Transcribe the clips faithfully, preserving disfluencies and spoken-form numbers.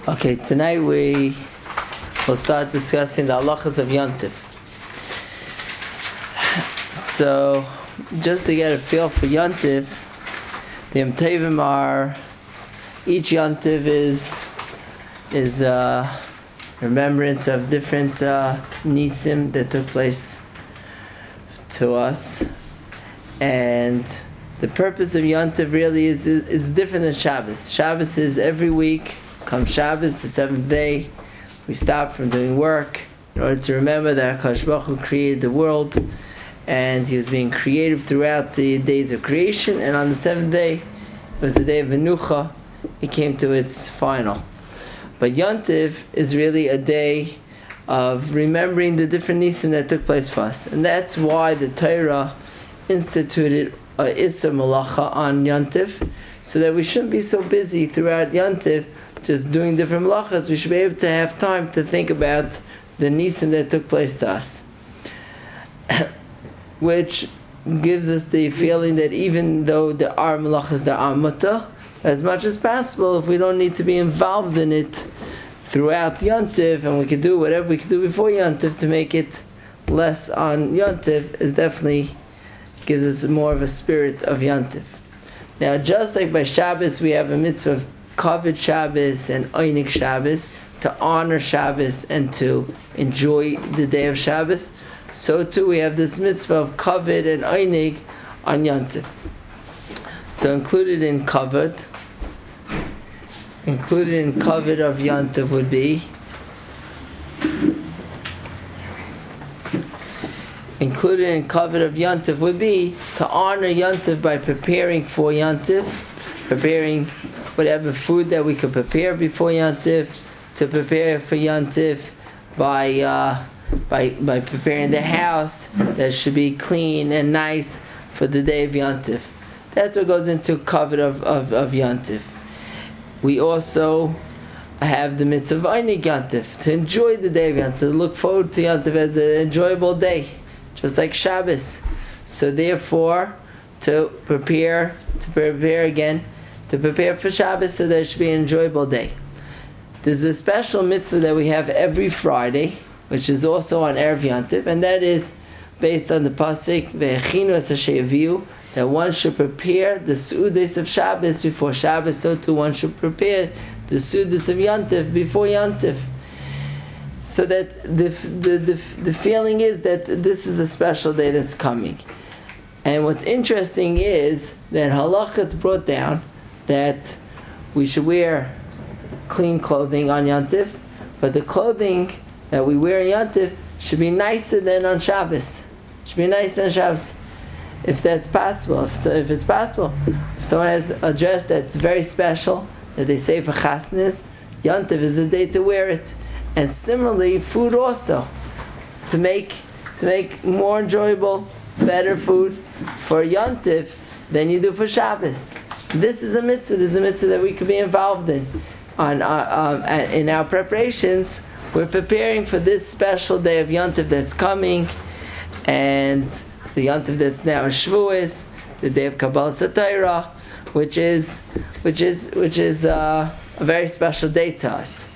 Okay, tonight we will start discussing the halachas of Yontif. So, just to get a feel for Yontif, the Yom Tovim are, each Yontif is is a remembrance of different uh, nisim that took place to us, and the purpose of Yontif really is is different than Shabbos. Shabbos is every week. Come Shabbos, the seventh day, we stop from doing work in order to remember that HaKadosh Baruch Hu created the world, and He was being creative throughout the days of creation, and on the seventh day, it was the day of Menucha, it came to its final. But Yontif is really a day of remembering the different nisim that took place for us, and that's why the Torah instituted a Issa Malacha on Yontif, so that we shouldn't be so busy throughout Yontif just doing different malachas. We should be able to have time to think about the nisim that took place to us, which gives us the feeling that even though there are malachas that are muta, as much as possible, if we don't need to be involved in it throughout Yontif, and we can do whatever we can do before Yontif to make it less on Yontif, is definitely gives us more of a spirit of Yontif. Now, just like by Shabbos, we have a mitzvah of Kavod Shabbos and Einik Shabbos, to honor Shabbos and to enjoy the day of Shabbos, so too we have this mitzvah of Kavod and Einik on Yontif. So included in Kavod, included in Kavod of Yontif would be included in Kavod of Yontif would be to honor Yontif by preparing for Yontif, preparing whatever food that we could prepare before Yontif, to prepare for Yontif by uh, by by preparing the house that should be clean and nice for the day of Yontif. That's what goes into Kavod of, of, of Yontif. We also have the mitzvah of Einik Yontif, to enjoy the day of Yontif, to look forward to Yontif as an enjoyable day, just like Shabbos. So therefore, to prepare, to prepare again, to prepare for Shabbos so that it should be an enjoyable day. There's a special mitzvah that we have every Friday, which is also on Erev Yontif, and that is based on the pasuk Ve'echinu es asher yaviu, that one should prepare the Su'udas of Shabbos before Shabbos, so too one should prepare the Su'udas of Yontif before Yontif. So that the, the, the, the feeling is that this is a special day that's coming. And what's interesting is that halachah is brought down that we should wear clean clothing on Yontif, but the clothing that we wear on Yontif should be nicer than on Shabbos. Should be nicer than Shabbos, if that's possible. If, so, if it's possible, if someone has a dress that's very special that they say for chasnas, Yontif is the day to wear it. And similarly, food also, to make to make more enjoyable, better food for Yontif than you do for Shabbos. This is a mitzvah. This is a mitzvah that we could be involved in. On uh, um, in our preparations, we're preparing for this special day of Yontif that's coming, and the Yontif that's now Shavuos, the day of Kabbalas Torah, which is which is which is uh, a very special day to us.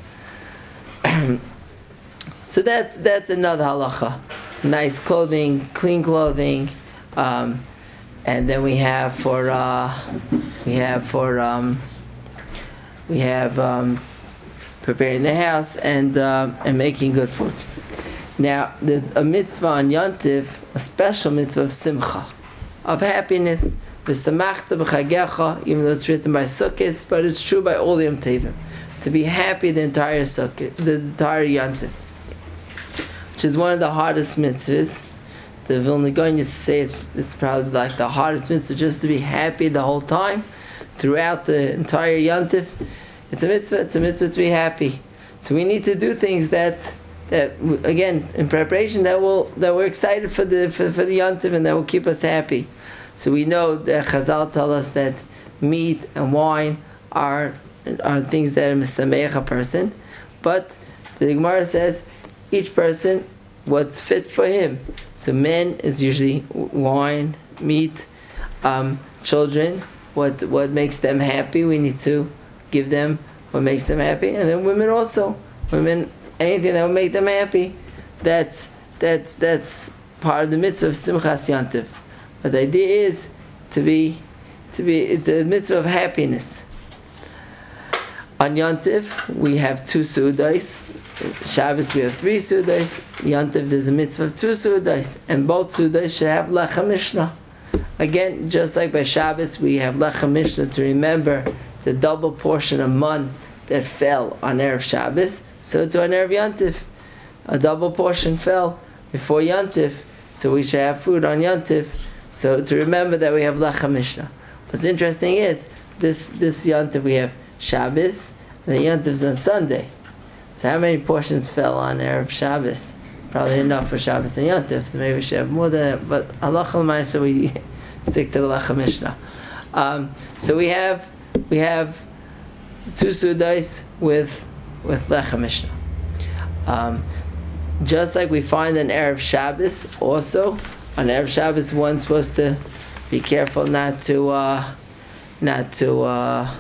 So that's that's another halacha. Nice clothing, clean clothing. Um, And then we have for uh, we have for um, we have um, preparing the house and uh, and making good food. Now there's a mitzvah on Yontif, a special mitzvah of simcha, of happiness. V'samachta b'chagecha, even though it's written by Sukkot, but it's true by all the Yom Tovim, to be happy the entire Sukkot, the entire Yontif, which is one of the hardest mitzvahs. The Vilna Gaon used to say it's, it's probably like the hardest mitzvah, just to be happy the whole time, throughout the entire Yontif. It's a mitzvah, it's a mitzvah to be happy. So we need to do things that, that again, in preparation, that will that we're excited for the for, for the Yontif, and that will keep us happy. So we know that Chazal tell us that meat and wine are are things that are misameach a person, but the Gemara says each person what's fit for him. So men is usually wine, meat, um, children, what what makes them happy, we need to give them what makes them happy, and then women also. Women, anything that will make them happy, that's that's that's part of the mitzvah of Simchas Yantiv. But the idea is to be, to be, it's a mitzvah of happiness. On Yantiv, we have two Su'udais. Shabbos, we have three Su'udais. Yantiv, there's a mitzvah of two Su'udais. And both Su'udais should have Lechem Mishnah. Again, just like by Shabbos, we have Lechem Mishnah to remember the double portion of man that fell on Erev Shabbos. So to on Erev Yantiv, a double portion fell before Yantiv. So we should have food on Yantiv. So to remember that we have Lechem Mishnah. What's interesting is, this, this Yantiv we have Shabbos, and the Yantiv's on Sunday. So how many portions fell on Erev Shabbos? Probably enough for Shabbos and Yantiv, so maybe we should have more than that. But halacha l'maaseh, we stick to the Lechem Mishnah. Um, so we have we have two Su'udais with with Lechem Mishnah. Um, just like we find on Erev Shabbos, also on Erev Shabbos, one's supposed to be careful not to uh, not to uh,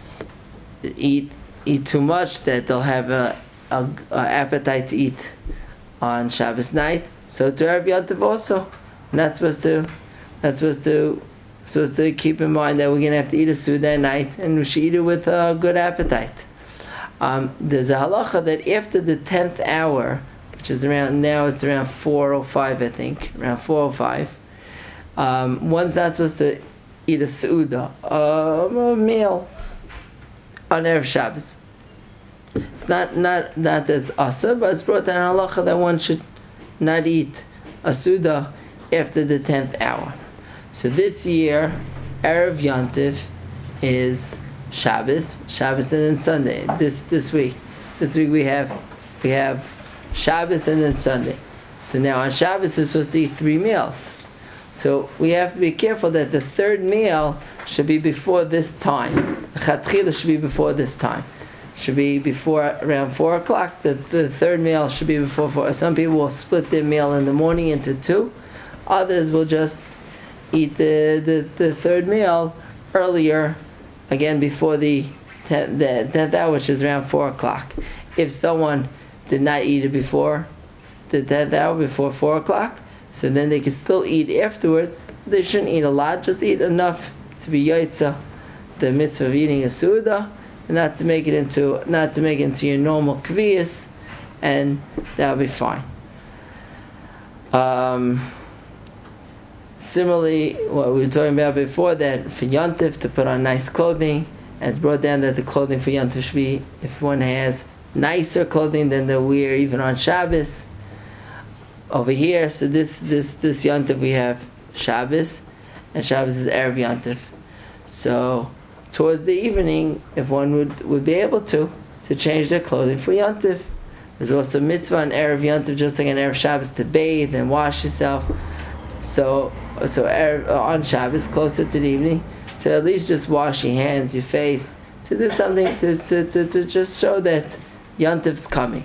eat eat too much, that they'll have a, a, a appetite to eat on Shabbos night. So to Erev Yantiv also, we're not supposed to not supposed to supposed to keep in mind that we're going to have to eat a Suda at night, and we should eat it with a good appetite. Um, there's a halacha that after the tenth hour, which is around now, it's around four o five, I think, around four o five. Um, one's not supposed to eat a Suda, um, a meal on Erev Shabbos. It's not not not that it's asa, but it's brought down a halacha that one should not eat a Suda after the tenth hour. So this year, Erev Yantiv is Shabbos, Shabbos and then Sunday. This this week, this week we have we have Shabbos and then Sunday. So now on Shabbos we're supposed to eat three meals. So we have to be careful that the third meal should be before this time. The Chatchila should be before this time. Should be before around four o'clock. The the third meal should be before four. Some people will split their meal in the morning into two. Others will just eat the, the, the third meal earlier, again before the tenth, the tenth hour, which is around four o'clock. If someone did not eat it before the tenth hour, before four o'clock, so then they can still eat afterwards. They shouldn't eat a lot, just eat enough to be yaitza, the mitzvah of eating a suda, and not to make it into not to make it into your normal kviyas, and that'll be fine. Um, Similarly, what we were talking about before, that for Yantif to put on nice clothing, and it's brought down that the clothing for Yantif should be, if one has nicer clothing than they wear even on Shabbos. Over here, so this this this Yantif we have Shabbos, and Shabbos is Erev Yantif. So towards the evening, if one would, would be able to, to change their clothing for Yantif. There's also mitzvah on Erev Yantif, just like on Erev Shabbos, to bathe and wash yourself. So, so Erev, uh, on Shabbos, closer to the evening, to at least just wash your hands, your face, to do something to to, to, to just show that Yantiv's coming.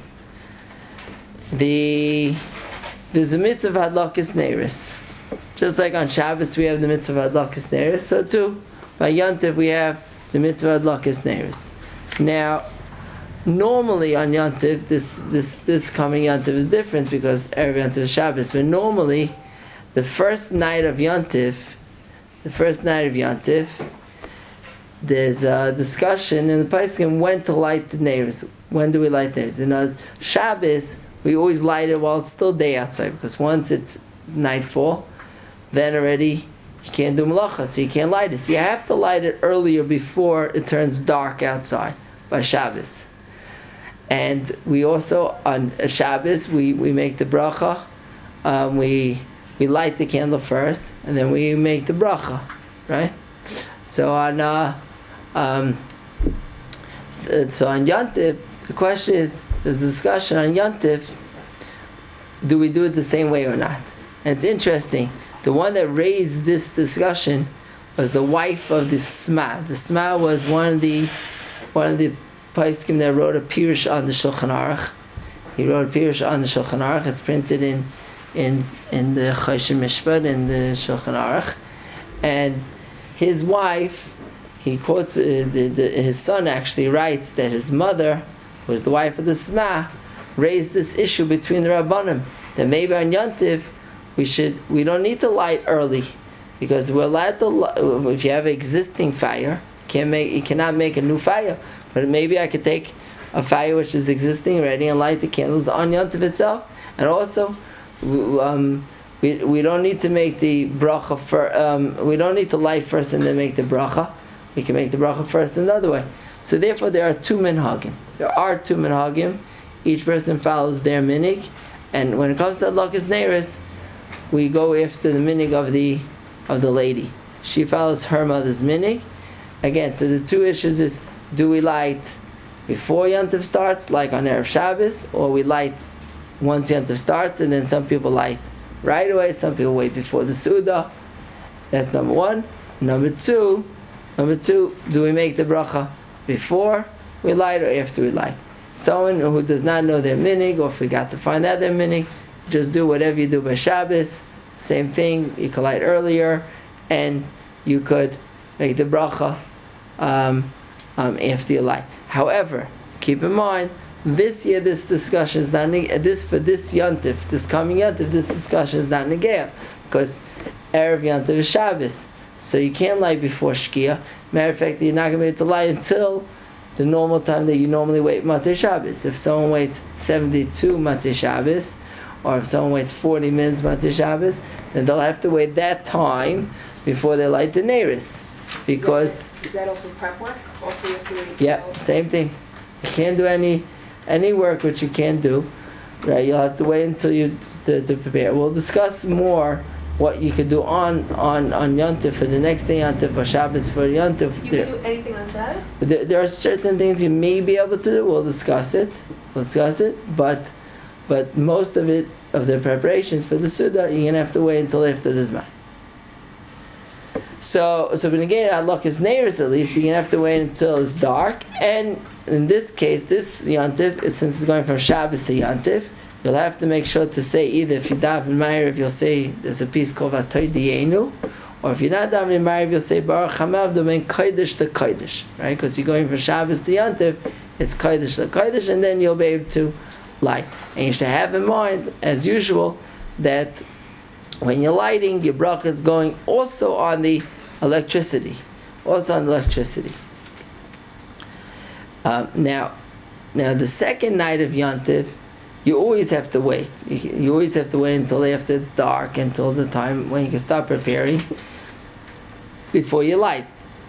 The there's a mitzvah of Hadlakas Neiros. Just like on Shabbos we have the mitzvah of Hadlakas Neiros, so too by Yantiv we have the mitzvah of Hadlakas Neiros. Now, normally on Yantiv, this this this coming Yantiv is different because Erev Yantiv is Shabbos, but normally the first night of Yantiv, the first night of Yantiv, there's a discussion in the Paiskim when to light the neiros. When do we light the neiros? And as Shabbos, we always light it while it's still day outside, because once it's nightfall, then already you can't do malacha, so you can't light it. So you have to light it earlier before it turns dark outside by Shabbos. And we also, on Shabbos, we, we make the bracha, um, we... We light the candle first, and then we make the bracha, right? So on, uh, um, th- so on Yantiv, the question is: there's a discussion on Yantiv. Do we do it the same way or not? And it's interesting. The one that raised this discussion was the wife of the Sma. The Sma was one of the one of the Paiskim that wrote a pirush on the Shulchan Aruch. He wrote a pirush on the Shulchan Aruch. It's printed in. in in the Choshen Mishpat, in the Shulchan Aruch, and his wife he quotes uh, the, the, his son actually writes that his mother, who was the wife of the Sma, raised this issue between the Rabbanim that maybe on Yontif we should we don't need to light early because we're allowed to. If you have an existing fire, you can't make you cannot make a new fire, but maybe I could take a fire which is existing already and light the candles on Yontif itself, and also. Um, We we don't need to make the bracha for um, we don't need to light first and then make the bracha. We can make the bracha first another way. So therefore, there are two minhagim. There are two minhagim. Each person follows their minig, and when it comes to adlakas neiros, we go after the minig of the of the lady. She follows her mother's minig. Again, so the two issues is: do we light before Yontif starts, like on Erev Shabbos, or we light once Yontif starts, and then some people light right away, some people wait before the Suda. That's number one. Number two, number two, do we make the bracha before we light or after we light? Someone who does not know their minig, or forgot to find out their minig, just do whatever you do by Shabbos. Same thing, you could light earlier, and you could make the bracha um, um, after you light. However, keep in mind, this year, this discussion is not this for this Yontif, this coming Yontif. This discussion is not negaya because Erev Yontif is Shabbos, so you can't light before Shkia. Matter of fact, you're not going to be able to light until the normal time that you normally wait Matzei Shabbos. If someone waits seventy-two Matzei Shabbos, or if someone waits forty minutes Matzei Shabbos, then they'll have to wait that time before they light the neiros, because is that, is that also prep work? Also, you have to wait. Yeah, same thing. You can't do any. Any work which you can't do, right? You'll have to wait until you to, to prepare. We'll discuss more what you could do on on on Yontif for the next day Yontif or Shabbos for Yontif. You there, can do anything on Shabbos? There, there are certain things you may be able to do. We'll discuss it. We'll discuss it. But but most of it of the preparations for the Suda, you're gonna have to wait until after the Zman. So so when again adlakas neiros, at least you're gonna have to wait until it's dark. And in this case, this Yontif, since it's going from Shabbos to Yontif, you'll have to make sure to say either if you daven Ma'ariv, you'll say there's a piece called Vatoy Diyenu, or if you're not davening Ma'ariv, you'll say Baruch Hamavdu min Kodesh to Kodesh, right? Because you're going from Shabbos to Yontif, it's Kodesh to Kodesh, and then you'll be able to light. And you should have in mind, as usual, that when you're lighting, your bracha is going also on the electricity, also on the electricity. Um, now, now the second night of Yontif, you always have to wait. You, you always have to wait until after it's dark, until the time when you can start preparing before you light.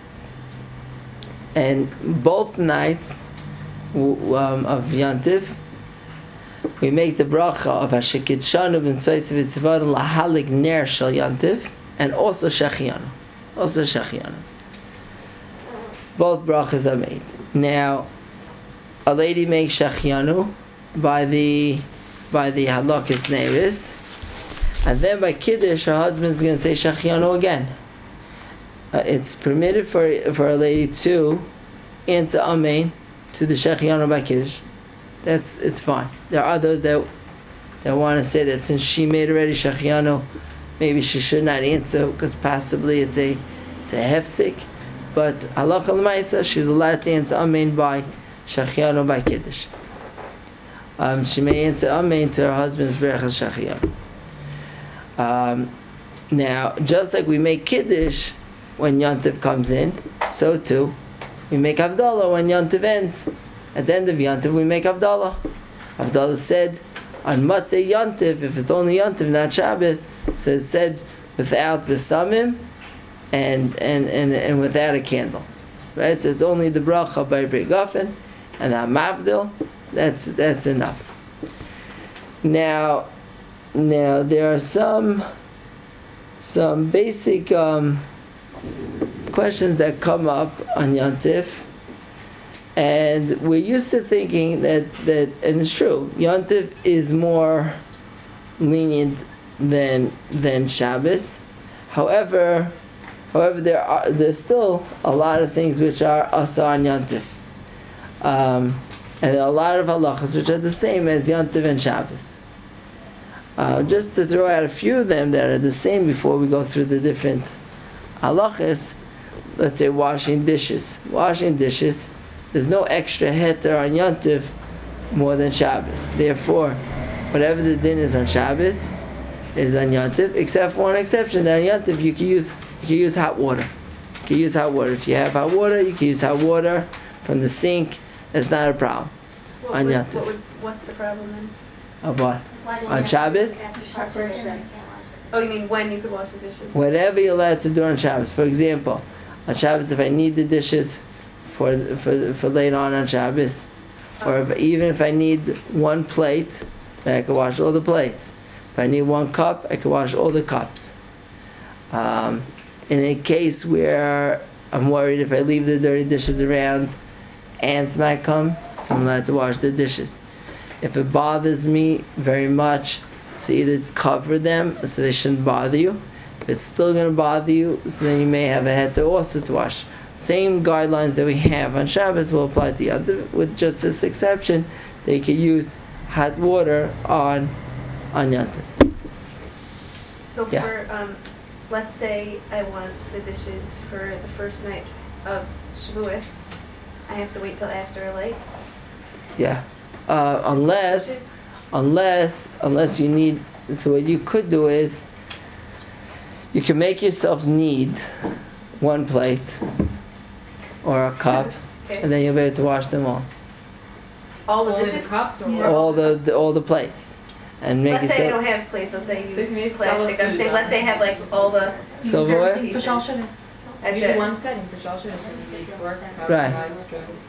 And both nights um, of Yontif, we make the bracha of Hashekidshanu ben Tzvayis v'Tzvanu lahalik ner shel Yontif, and also Shechianu, also Shechianu. Both brachas are made. Now, a lady makes Shechianu by the by the halakas neiros, and then by Kiddush, her husband's going to say Shechianu again. Uh, it's permitted for for a lady to answer Amen to the Shechianu by Kiddush. That's it's fine. There are those that that want to say that since she made already Shechianu, maybe she should not answer because possibly it's a it's a hefsek. But halacha l'maisa, she's allowed to answer Amen by Shechianu by Kiddush. Um, she may answer Amen to her husband's berachas Shechianu. Um, now, just like we make Kiddush when Yontif comes in, so too we make Havdalah when Yontif ends. At the end of Yontif, we make Havdalah. Havdalah said on Matzei Yontif, if it's only Yontif, not Shabbos, so it's said without besamim and and, and and without a candle. Right? So it's only the bracha by Brit Gafen and the Hamavdil. That's that's enough. Now, now there are some some basic um, questions that come up on Yontif. And we're used to thinking that, that and it's true, Yontif is more lenient than than Shabbos. However, however, there are there's still a lot of things which are asa on Yontif, um, and there are a lot of halachas which are the same as Yontif and Shabbos. Uh, just to throw out a few of them that are the same before we go through the different halachas. let's say washing dishes. Washing dishes, there's no extra heter on Yontif more than Shabbos. Therefore, whatever the din is on Shabbos is on Yontif, except for one exception. That on Yontif you can use you can use hot water. You can use hot water. If you have hot water, you can use hot water from the sink. That's not a problem. What on would, Yontif. what would, what's the problem then? Of what? On Shabbos? Oh, you mean when you could wash the dishes? Whatever you're allowed to do on Shabbos. For example, on Shabbos, if I need the dishes for for for later on on Shabbos, or if, even if I need one plate, then I can wash all the plates. If I need one cup, I can wash all the cups. Um, in a case where I'm worried if I leave the dirty dishes around, ants might come, so I'm allowed to wash the dishes. If it bothers me very much, so either cover them so they shouldn't bother you. If it's still going to bother you, so then you may have a heter also to wash. Same guidelines that we have on Shabbos will apply to Yontif, with just this exception, they can use hot water on on Yontif. So Yeah. for, um, let's say I want the dishes for the first night of Shavuos, I have to wait till after light? Yeah, uh, unless. Unless, unless you need, so what you could do is, you can make yourself need one plate or a cup, Okay. and then you'll be able to wash them all, All the Only the dishes? cups or Yeah. all the, the all the plates, and make Let's say I yourself don't have plates, let's say I This means use plastic. I'm sell saying, us let's say I have like all the silverware. serving pieces. That's Usually it. one setting for Shal Shudas, when you work, cups, Right. knives,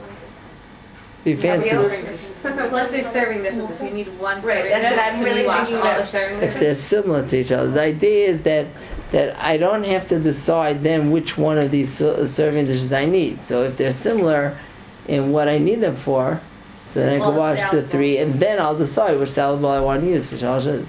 Be fancy. Let's say serving dishes, if you need one Right, serving that's dish, what I'm can really you wash thinking all the about. serving If dishes? they're similar to each other, the idea is that that I don't have to decide then which one of these ser- serving dishes I need. So if they're similar in what I need them for, so then I Well, can wash the salad bowl. three, and then I'll decide which salad bowl I want to use for Shal Shudas.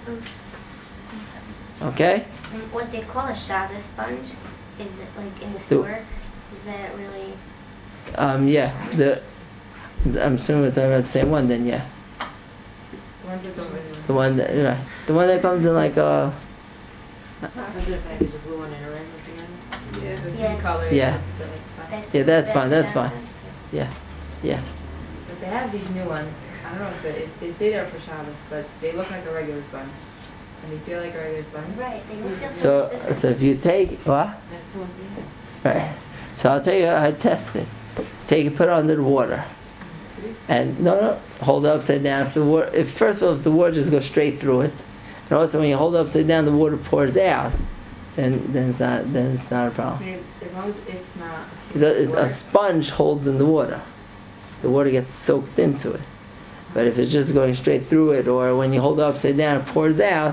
Okay? And what they call a Shabbos sponge, is it like in the store? Is that really? Um, yeah. The I'm assuming we're talking about the same one then, yeah. The ones that don't really. The one that right. The one that comes in like a There's a blue one and a red one together. Yeah, the Yeah. three colors. Yeah. That's, Yeah, that's fine, that's Shabbos? fine. yeah. Yeah. But they have these new ones. I don't know if they, they say they're for Shabbos, but they look like a regular sponge. And they feel like a regular sponge. Right, they don't feel so, So much different. so if you take what? That's the one for you. Right. So I'll tell you how I test it. Take it, put it under the water. It's pretty. And no, no, hold it upside down. If the water, if first of all, if the water just goes straight through it, and also when you hold it upside down, the water pours out, then then it's not then it's not a problem. As as long as it's not. The, it's- a water. sponge holds in the water. The water gets soaked into it. But if it's just going straight through it, or when you hold it upside down, it pours out,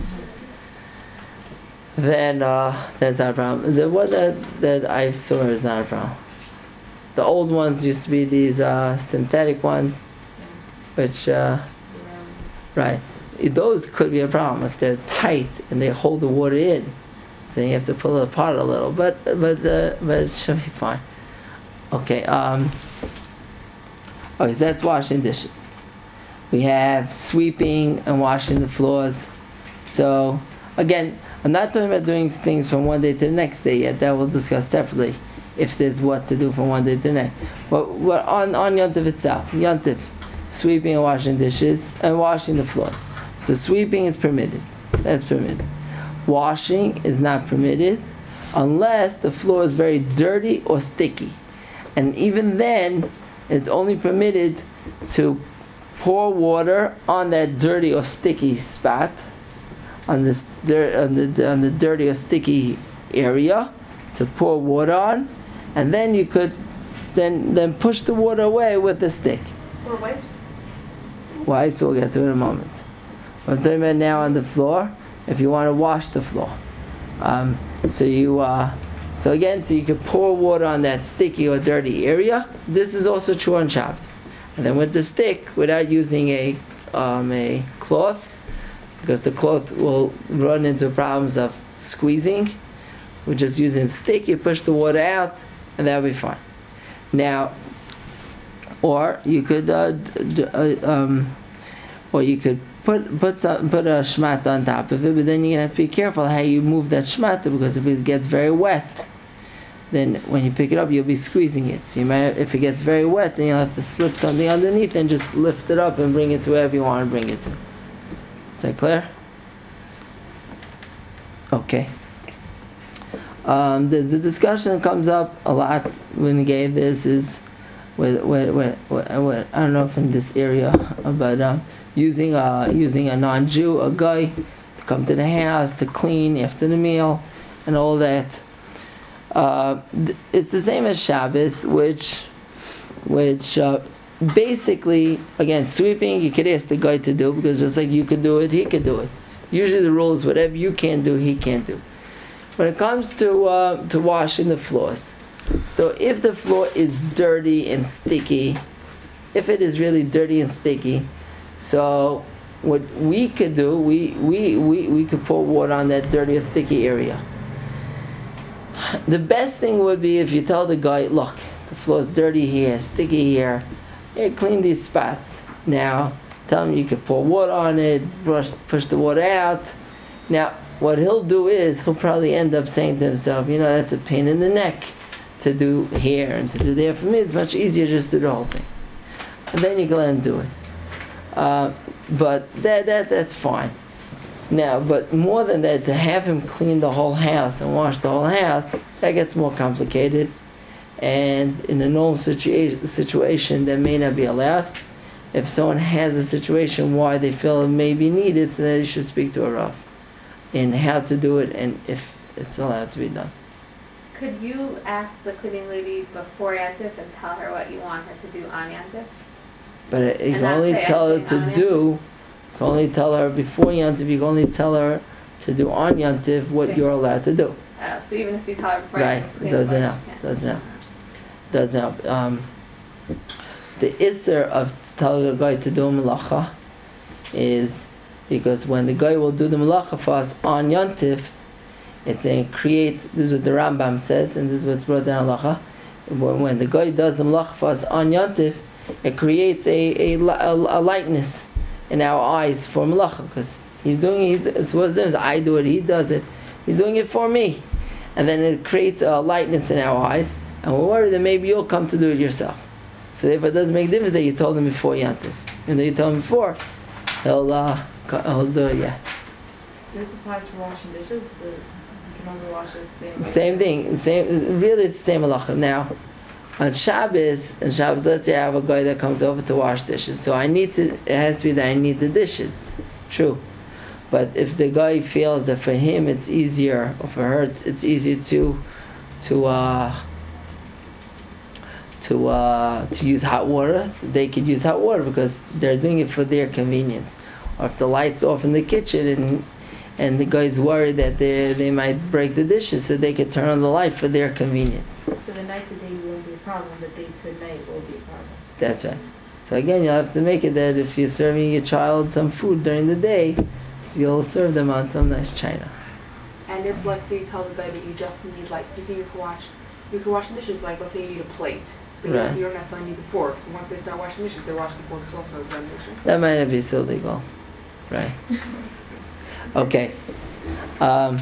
then uh, that's not a problem. The one that, that I saw is not a problem. The old ones used to be these uh, synthetic ones, which, uh, right, those could be a problem if they're tight and they hold the water in. So you have to pull it apart a little, but but uh, but it should be fine. Okay. Um, okay, so that's washing dishes. We have sweeping and washing the floors. So again, I'm not talking about doing things from one day to the next day yet. That we'll discuss separately. If there's what to do from one day to the next. But what on on Yontif itself, Yontif, sweeping and washing dishes and washing the floors. So sweeping is permitted. That's permitted. Washing is not permitted unless the floor is very dirty or sticky. And even then, it's only permitted to pour water on that dirty or sticky spot, on this dirt, on the on the dirty or sticky area, to pour water on, and then you could then then push the water away with the stick. Or wipes? Wipes, we'll get to in a moment. What I'm talking about now on the floor, if you want to wash the floor. Um, so you, uh, so again, so you can pour water on that sticky or dirty area. This is also true on Shabbos. And then with the stick, without using a um, a cloth, because the cloth will run into problems of squeezing. We're just using the stick. You push the water out, and that'll be fine. Now, or you could, uh, d- d- uh, um, or you could put put some, put a shmata on top of it. But then you're gonna have to be careful how you move that shmata, because if it gets very wet, then when you pick it up, you'll be squeezing it. So you might, if it gets very wet, then you'll have to slip something underneath and just lift it up and bring it to wherever you want to bring it to. Is that clear? Okay. Um, there's a discussion that comes up a lot when you get this is with, with, with, with, with I don't know if in this area, but uh, using a using a non-Jew, a guy, to come to the house to clean after the meal and all that. Uh, it's the same as Shabbos, which which uh, basically, again, sweeping you could ask the guy to do, because just like you could do it, he could do it. Usually the rule is whatever you can't do, he can't do. When it comes to uh, to washing the floors, so if the floor is dirty and sticky, if it is really dirty and sticky, so what we could do, we we, we, we could pour water on that dirty or sticky area. The best thing would be if you tell the guy, look, the floor's dirty here, sticky here, yeah, clean these spots. Now, tell him you can pour water on it, brush, push the water out. Now, what he'll do is, he'll probably end up saying to himself, you know, that's a pain in the neck to do here and to do there. For me, it's much easier just to do the whole thing. And then you can let him do it. Uh, but that that that's fine. Now, but more than that, to have him clean the whole house and wash the whole house, that gets more complicated. And in a normal situa- situation, that may not be allowed. If someone has a situation why they feel it may be needed, so then they should speak to a Rav in how to do it and if it's allowed to be done. Could you ask the cleaning lady before Yantif and tell her what you want her to do on Yantif? But you And can not only say tell her anything to on do, you can only tell her before Yantif, you can only tell her to do on Yantif what Okay. you're allowed to do. Uh, so even if you tell her before Right, Yantif, it clean doesn't the help, bush, yeah. doesn't help. Doesn't help. Um, the isser of telling a guy to do a malacha is because when the guy will do the malacha for us on Yantif, it's a create, this is what the Rambam says, and this is what's brought down halacha. When, when the guy does the malacha for us on Yantif, it creates a, a, a, a lightness in our eyes for malacha, because he's doing it, it's what's the difference, I do it, he does it, he's doing it for me. And then it creates a lightness in our eyes, and we're worried that maybe you'll come to do it yourself. So therefore it doesn't make a difference that you told him before Yantif. And then you told him before, he'll, uh, he'll do it, yeah. This applies for washing dishes. The, you can only wash this same way. Same thing. Same. Really, it's the same halacha. Now, on Shabbos, on Shabbos, let's say I have a guy that comes over to wash dishes. So I need to. It has to be that I need the dishes. True. But if the guy feels that for him it's easier, or for her it's easier to, to, uh, to, uh, to use hot water, so they could use hot water because they're doing it for their convenience. Or if the light's off in the kitchen and and the guy's worried that they they might break the dishes, so they could turn on the light for their convenience. So the night to day won't be a problem. The day to night will be a problem. That's right. So again, you'll have to make it that if you're serving your child some food during the day, so you'll serve them on some nice china. And if, let's say, you tell the guy that you just need, like, you think you can wash, you can wash the dishes, like, let's say you need a plate, but you- Right. you don't necessarily need the forks. But once they start washing dishes, they wash the forks also. Is that an issue? That might not be so legal, right? Okay. Um,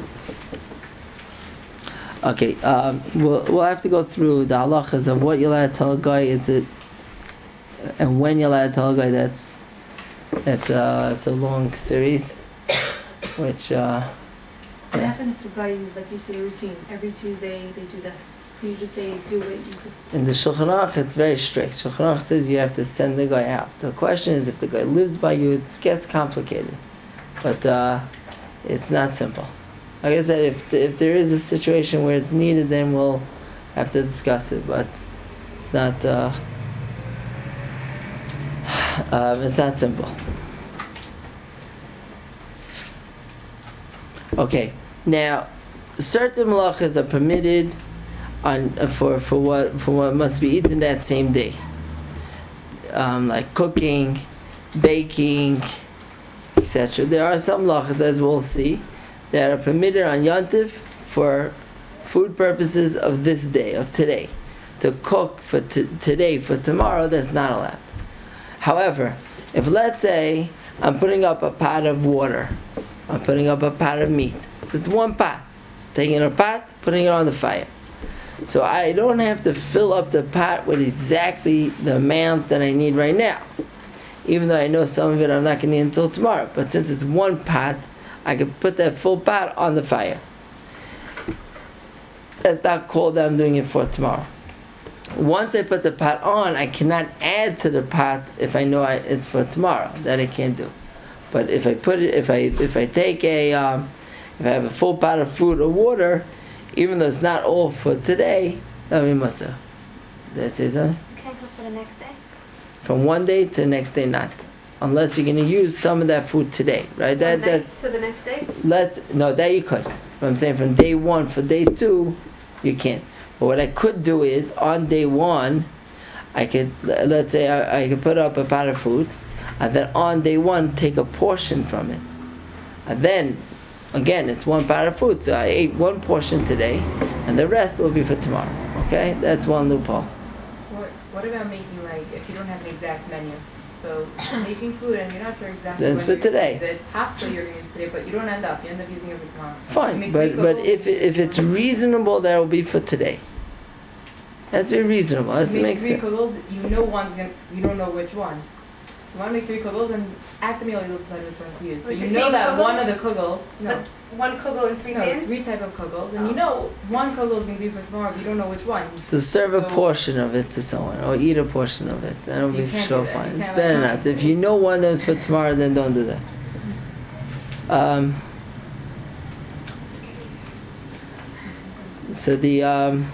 okay. Um, we'll we'll have to go through the halachas of what you're allowed to tell a guy. Is it and when you're allowed to tell a guy? That's that's uh it's a long series, which uh, What yeah. happens if the guy is, like you said, a routine? Every Tuesday they do this. Can you just say, do it? You could- In the Shulchan Aruch, it's very strict. Shulchan Aruch says you have to send the guy out. The question is if the guy lives by you, it gets complicated. But uh, it's not simple. Like I said, if if there is a situation where it's needed, then we'll have to discuss it. But it's not. Uh, um, it's not simple. Okay. Now, certain malachas are permitted on uh, for for what for what must be eaten that same day. Um, like cooking, baking, et cetera. There are some malachas, as we'll see, that are permitted on Yantif for food purposes of this day, of today. To cook for t- today, for tomorrow, that's not allowed. However, if let's say I'm putting up a pot of water, I'm putting up a pot of meat. So it's one pot. It's taking a pot, putting it on the fire. So I don't have to fill up the pot with exactly the amount that I need right now. Even though I know some of it I'm not going to need until tomorrow. But since it's one pot, I can put that full pot on the fire. That's not called that I'm doing it for tomorrow. Once I put the pot on, I cannot add to the pot if I know I, it's for tomorrow. That I can't do. But if I put it, if I if I take a, um, if I have a full pot of food or water, even though it's not all for today, that'll be mutter. Did I say something? You can't cook for the next day. From one day to the next day, not. Unless you're going to use some of that food today, right? That One night that. to the next day. Let's no, that you could. But I'm saying from day one for day two, you can't. But what I could do is on day one, I could let's say I, I could put up a pot of food, and then on day one take a portion from it, and then again it's one pot of food. So I ate one portion today, and the rest will be for tomorrow. Okay, that's one loophole. What, what about making, like, if you don't have an exact menu? So making food and you're not sure exactly Then it's when for you're gonna today. use it. It's possible you're going to use it today, but you don't end up. You end up using it for tomorrow. You Fine, make but three but cookbowls, if it, if it's reasonable, that will be for today. That's very reasonable. That's you to make make three sense. kugels, you know one's going to, you don't know which one. You want to make three kugels, and at the meal you'll decide which one to use. But Like you the know same that kugel? one of the kugels, no, But one kugel and three no, pans. three type of kugels, and Oh. you know one kugel is going to be for tomorrow, but you don't know which one. So serve a So- portion of it to someone, or eat a portion of it. That'll You be can't so do that. fine. You It's can't better like- not. If you know one that was for tomorrow, then don't do that. Um, so the um,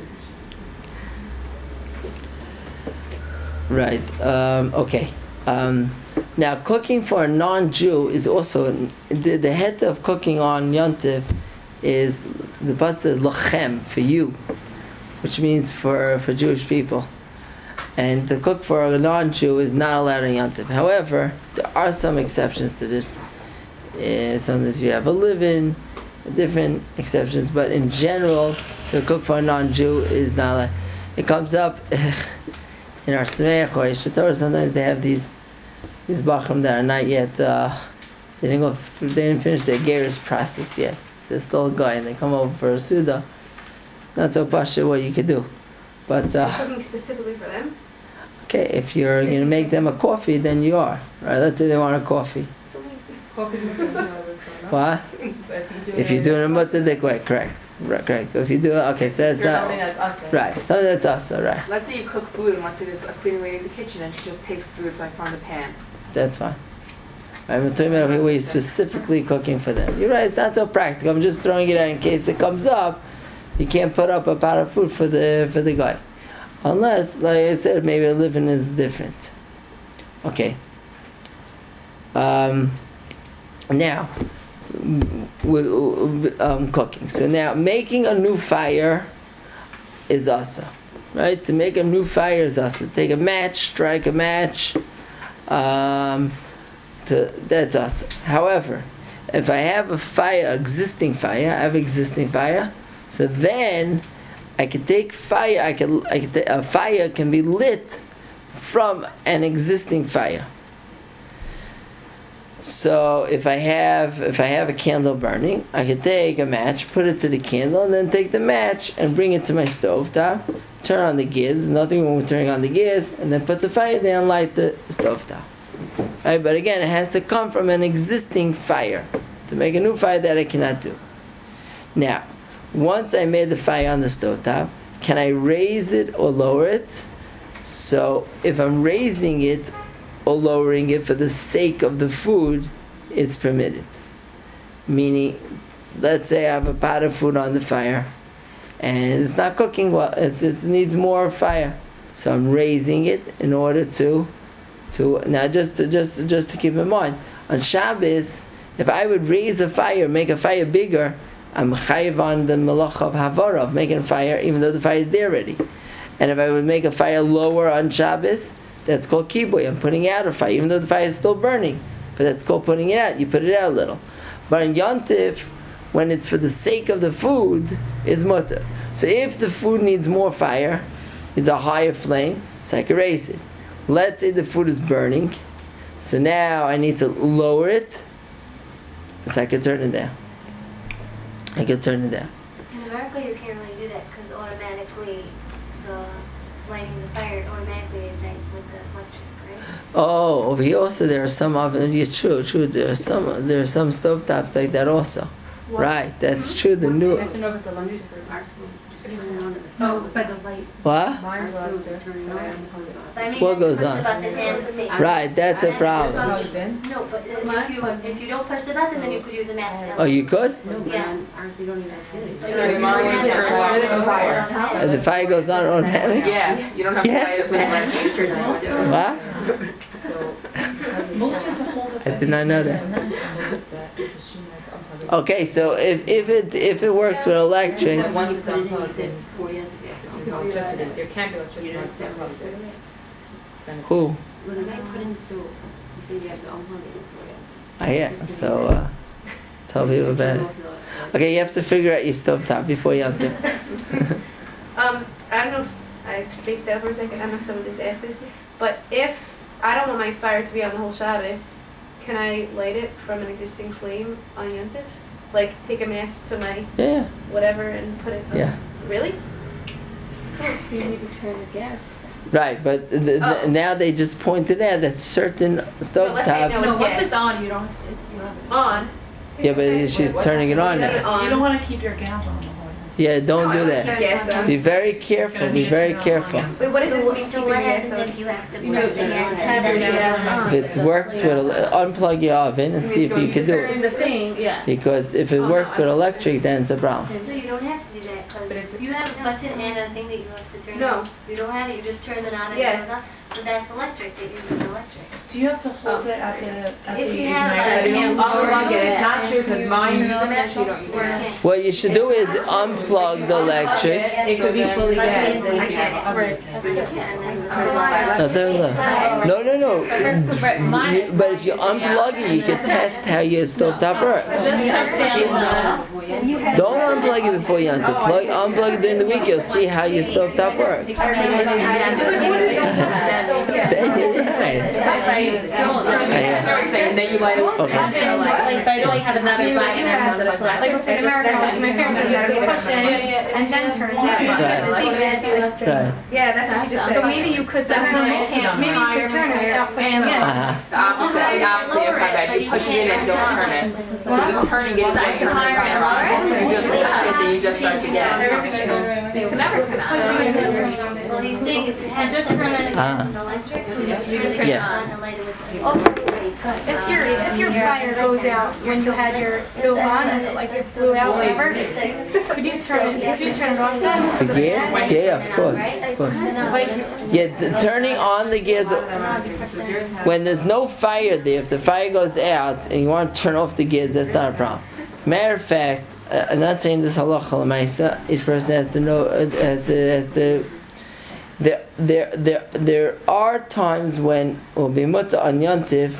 right. Um, okay. Um, now cooking for a non-Jew is also the the head of cooking on Yontif is the pasuk says lochem for you, which means for for Jewish people. And to cook for a non-Jew is not allowed in Yontif. However, there are some exceptions to this. Uh, sometimes you have a live-in, different exceptions, but in general, to cook for a non-Jew is not allowed. It comes up in our Smeich or Yeshiva Torah. Sometimes they have these these bachrim that are not yet. Uh, they didn't go. They didn't finish their gerus process yet. So they're still a guy, and they come over for a suda. Not so pasha what you could do, but. Uh, Cooking specifically for them. Okay, if you're going to make them a coffee, then you are. Right? Let's say they want a coffee. So we Coffee's not going to know this one, no? What? But if you do If you're it- doing a mutaddik way, correct. Right, correct. If you do it, okay, so that's You're something not. that's us, right? Right, so that's us, alright. Let's say you cook food and let's say there's a cleaning lady in the kitchen and she just takes food like from the pan. That's fine. Right, we're talking about where you're specifically cooking for them. You're right, it's not so practical. I'm just throwing it out in case it comes up. You can't put up a pot of food for the for the guy. Unless, like I said, maybe a living is different. Okay. Um, now, we, um, cooking. So now, making a new fire is asa. Right? To make a new fire is asa. Take a match, strike a match. Um, to, that's asa. However, if I have a fire, existing fire, I have existing fire, so then I can take fire. I can. I can. A fire can be lit from an existing fire. So if I have if I have a candle burning, I can take a match, put it to the candle, and then take the match and bring it to my stovetop. Turn on the gears. Nothing wrong with turning on the gears, and then put the fire there and light the stovetop. Right? But again, it has to come from an existing fire. To make a new fire, that I cannot do. Now, once I made the fire on the stovetop, can I raise it or lower it? So if I'm raising it or lowering it for the sake of the food, it's permitted. Meaning, let's say I have a pot of food on the fire and it's not cooking well, it's, it needs more fire. So I'm raising it in order to to now just to, just just to keep in mind, on Shabbos, if I would raise a fire, make a fire bigger, I'm chayiv on the malacha of havara, of making a fire, even though the fire is there already. And if I would make a fire lower on Shabbos, that's called kiboy. I'm putting out a fire, even though the fire is still burning. But that's called putting it out. You put it out a little. But in Yontif, when it's for the sake of the food, is mutter. So if the food needs more fire, it's a higher flame, so I can raise it. Let's say the food is burning, so now I need to lower it, so I can turn it down. I can turn it down. In America, you can't really do that because automatic automatically, the lighting the fire automatically ignites with the electric, right? Oh, over here also there are some ovens. Yeah, true, true. There are some. There are some stovetops like that also. Right, that's true. The new. I have to know if it's a lunch or arsenal. Just turn it on. Oh, by the light. What? Mine's But I mean, What you goes push on? the button and the thing. Right, that's a And- problem. No, but if you if you don't push the button, then you could use a match. Oh, you could? Yeah. Ours, you don't even have to. So Mine is you turned on and fire. And the fire goes on automatically. Yeah, you don't have to Yeah. light it with electric. What? So, Most of the hold I did not know that. Okay, so if if it if it works with electric, That once it's unplugged, then there's electricity. There can't be electricity once it's unplugged. Then it's- who? Well, the guy put in the stove. He said you have to unplug it before you. I hear. So uh, tell people about it. Okay, you have to figure out your stovetop before you enter. Um, I don't know if I spaced out for a second. I don't know if someone just asked this, but if I don't want my fire to be on the whole Shabbos, can I light it from an existing flame on Yontif? Like take a match to my Yeah, whatever and put it. On? yeah. Really? You need to turn the gas. Right, but the, the, Oh. now they just pointed out that certain let's say stovetops. no. So it's once gas. it's on, you don't have to, you don't have to. On. Yeah, but she's turning it on Turn it now. on. You don't want to keep your gas on the whole time. Yeah, don't No, I do don't that. keep gas on. Be very careful. Be very careful. Wait, what does So, this mean? so keeping what the gas happens on? if you have to You press know, the gas have and your then gas on. If it works with unplug your oven and see if you can do Turn it. the thing, yeah. Because if it works with electric, then it's a problem. No, you don't have to do that But because if- you have a button and a thing that you have to turn No. on. You don't have it. You just turn it on and Yeah. it goes on. So that's electric. That uses electric. Do you have to hold it at the at If the you have, igniter? like, Yeah, you unplug it. It's not Yeah. true because mine uses a match. You don't use a Or match. can't. What you should do is unplug the electric. It could be fully Like, gas. means then I you can't. have a Right. oven. That's what you can. No, there you go. No, no, no. Right. You- but if you unplug it, you can test how your stovetop works. Just touch down the. Don't unplug it before you unplug. Plug, unplug it during the week. You'll see how your stovetop works. And then you light it. Most Okay. often, like, if I don't have another button, I have to plug. Like, let's say in America, my parents said you have to push it and then turn it. Right. Yeah, that's what she just said. So maybe you could turn it, maybe you could turn it without pushing it. Uh-huh. The opposite, the opposite of how bad you push it in and don't turn it. Because turning it is like turning the fire on. You just push it, then you just start to gas. Never turn on. Well, he's saying if you have Just something turn it- that uses electric, you just turn it Yeah. on and light it with the. Also, if your if your fire goes out when you had your stove on and like it flew out, whatever, could you turn it? Could you turn it off then? The gear? Yeah, yeah, of course, of course. Like, Yeah, t- turning on the gears when there's no fire there. If the fire goes out and you want to turn off the gears, that's not a problem. Matter of fact, uh, I'm not saying this halacha l'maisa. Each person has to know. Uh, has to. Has to there, there, there, there are times when it will be mutter on Yontif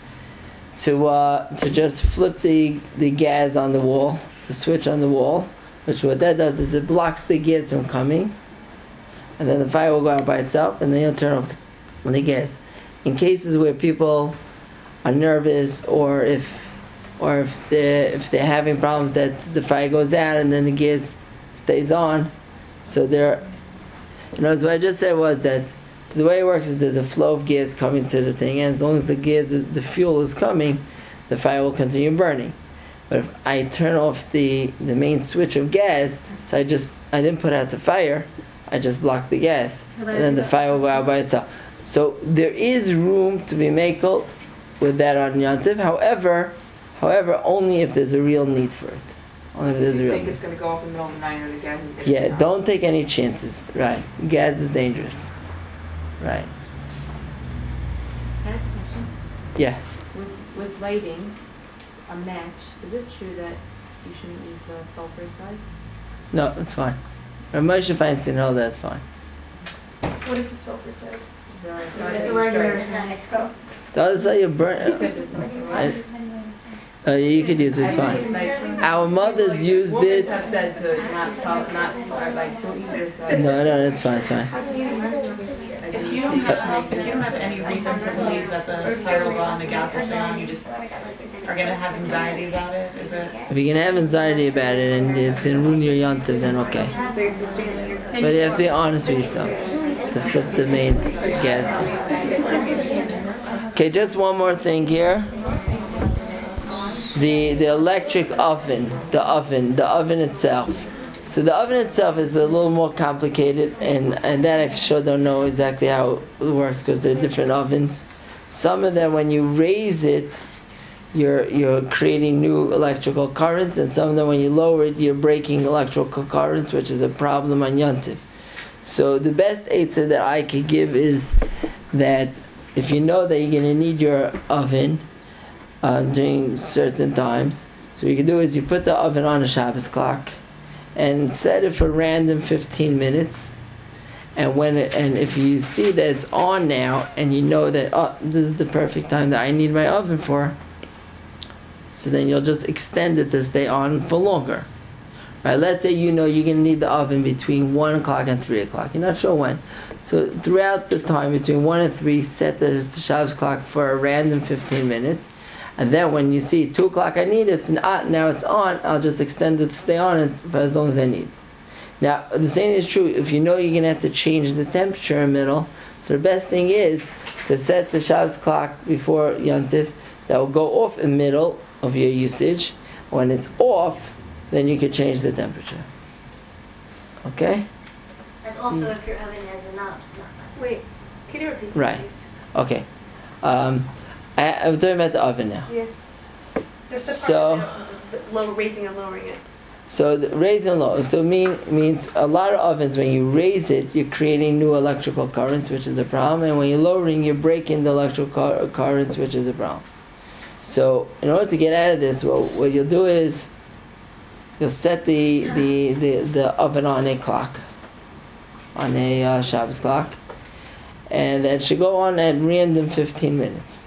to uh, to just flip the the gas on the wall, the switch on the wall, which what that does is it blocks the gas from coming, and then the fire will go out by itself, and then you'll turn off the, the gas. In cases where people are nervous, or if or if they if they're having problems that the fire goes out and then the gas stays on, so they're. You know, what I just said was that the way it works is there's a flow of gas coming to the thing, and as long as the gas, the fuel is coming, the fire will continue burning. But if I turn off the, the main switch of gas, so I just I didn't put out the fire, I just blocked the gas, and then the fire will go out by itself. So there is room to be makel with that on Yontif. However, however, only if there's a real need for it. Only if there's a You real think need. it's going to go off in the middle of the night or the gas is going to Yeah, don't take any chances. Right. Gas is dangerous. Right. Can I ask a question? Yeah. With, with lighting a match, is it true that you shouldn't use the sulfur side? No, it's fine. Rav Moshe Feinstein, no, that's fine. What is the sulfur side? The side The that you regular strike. side. The other side you burn. You said the sulfur, I, right? uh, you could use it, it's I fine. mean, like, Our mothers used women it. have said to not salt, not or like don't use this side. No, no, it's fine, it's fine. If you don't have if you don't have any reason to believe that the fire will go on, the gas will stay on, you just are gonna have anxiety about it. Is it? If you can have anxiety about it and it's in ruin your yontiv, then okay. But you have to be honest with yourself to flip the main gas. Okay, just one more thing here. The the electric oven, the oven, the oven itself. So the oven itself is a little more complicated, and, and that I sure don't know exactly how it works because there are different ovens. Some of them, when you raise it, you're you're creating new electrical currents, and some of them, when you lower it, you're breaking electrical currents, which is a problem on Yontif. So the best eitzah that I could give is that if you know that you're going to need your oven uh, during certain times, so what you can do is you put the oven on a Shabbos clock and set it for random fifteen minutes. And when it, and if you see that it's on now, and you know that oh, this is the perfect time that I need my oven for, so then you'll just extend it to stay on for longer. Right? Let's say you know you're going to need the oven between one o'clock and three o'clock. You're not sure when. So throughout the time between one and three, set the Shabbos clock for a random fifteen minutes. And then when you see two o'clock I need it, it's not, now it's on, I'll just extend it to stay on it for as long as I need. Now, the same is true if you know you're going to have to change the temperature in the middle. So the best thing is to set the Shabbos clock before Yontif that will go off in the middle of your usage. When it's off, then you can change the temperature. Okay? That's also mm. if your oven has a knob. Wait, can you repeat that, right. please? Okay. Um, I, I'm talking about the oven now. Yeah. There's the so, part about the low, raising and lowering it. So the raise and lower. So mean means a lot of ovens, when you raise it, you're creating new electrical currents, which is a problem. And when you're lowering, you're breaking the electrical currents, which is a problem. So in order to get out of this, well, what you'll do is you'll set the the, the, the oven on a clock, on a uh, Shabbos clock, and that should go on at random fifteen minutes.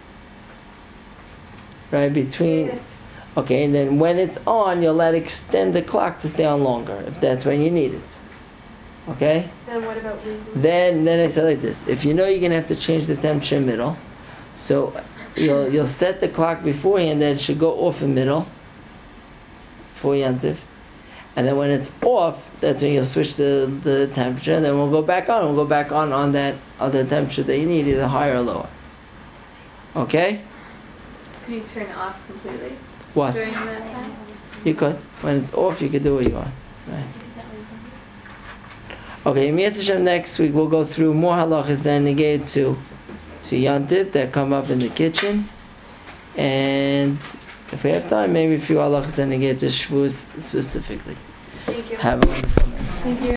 Right between. Yeah. Okay, and then when it's on, you'll let extend the clock to stay on longer, if that's when you need it. Okay? Then what about raising? Then, then I said like this: if you know you're gonna have to change the temperature in the middle, so you'll you'll set the clock beforehand that it should go off in the middle for Yantif, and then when it's off, that's when you'll switch the the temperature, and then we'll go back on. We'll go back on on that other temperature that you need, either higher or lower. Okay? Can you turn it off completely? What? During the time? You could. When it's off, you could do what you want. Right. Okay, Miyat Hashem, next week we'll go through more halachas that are negated to, to Yantiv that come up in the kitchen. And if we have time, maybe a few halachas that are negated to Shavuos specifically. Thank you. Have a wonderful day. Thank you.